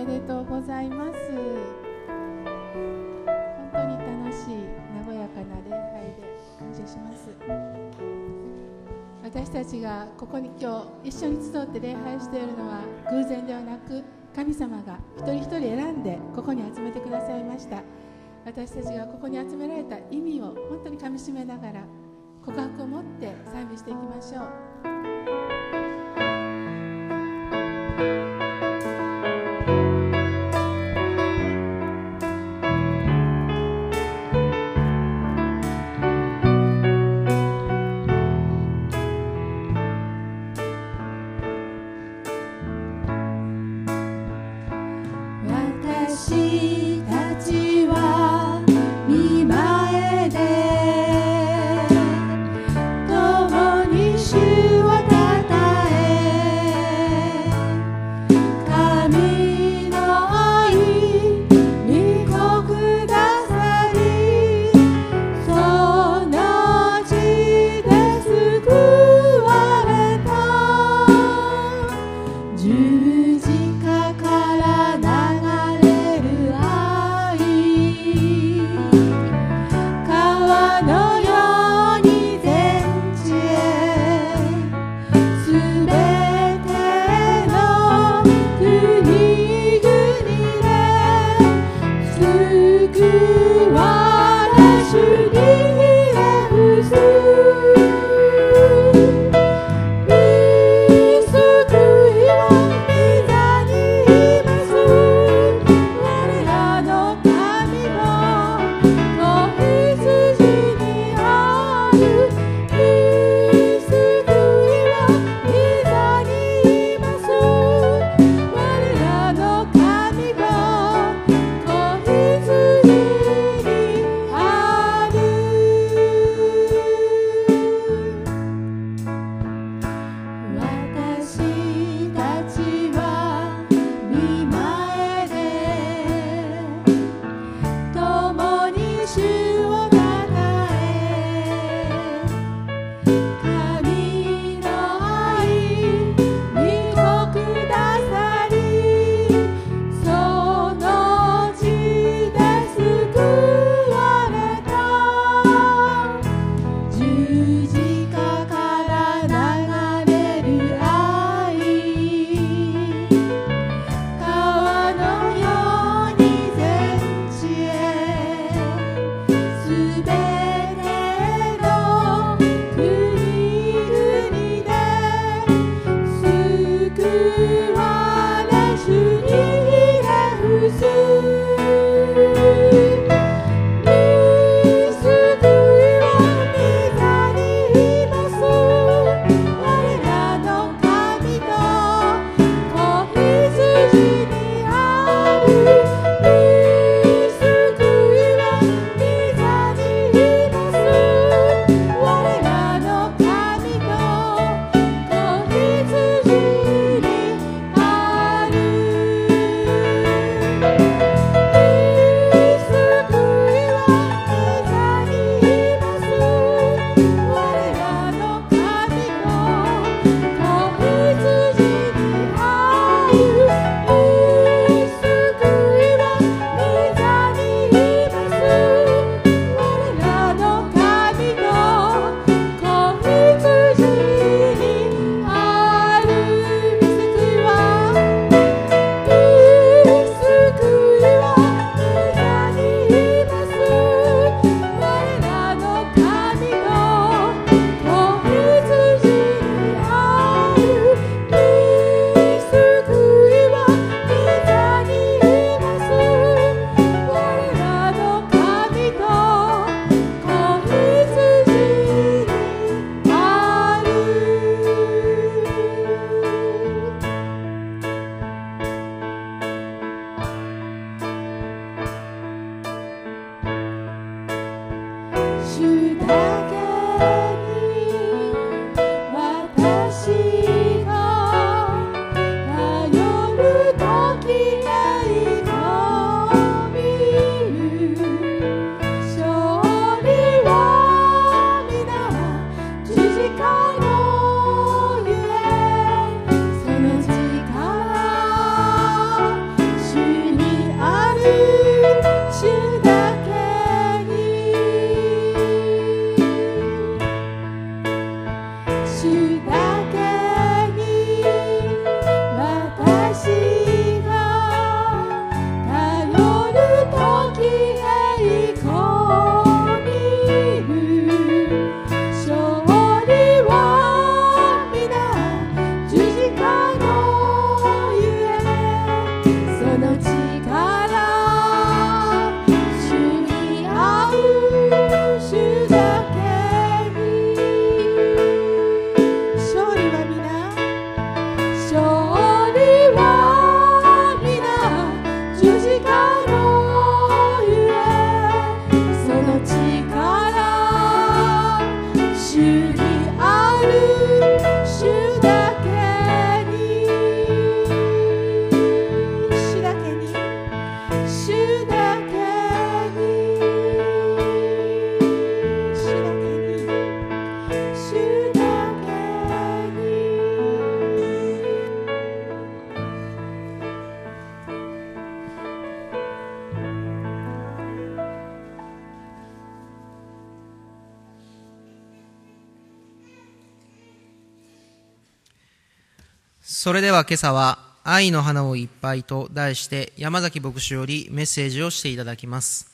でとうございます。本当に楽しい和やかな礼拝で感謝します。私たちがここに今日一緒に集って礼拝しているのは偶然ではなく、神様が一人一人選んでここに集めてくださいました。私たちがここに集められた意味を本当にかみしめながら告白を持って賛美していきましょう。 私たちは御前で共に主をたたえ、神の愛にこくださり、その地で救われた。十字架から流れる愛、川のように全地へ、すべての国々で救われ主にひれ伏す。救いは御座にいます。我らの神の子羊にある。救いは御座にいます。我らの神の子羊にある。私たちは御前で共に主をたたえ、神の愛にこくださり、その地で救われた。十字架から流れる愛、川のように全地へ、すべての国々で救われ主にひれ伏す。救いは御座にいます。我らの神の子羊にある。救いは御座にいます。我らの神の子羊にある。主のゆえその力主にある主だけに主だけに主だけに主だけに主だけにそれでは今朝は愛の花をいっぱいと題して山崎牧師よりメッセージをしていただきます。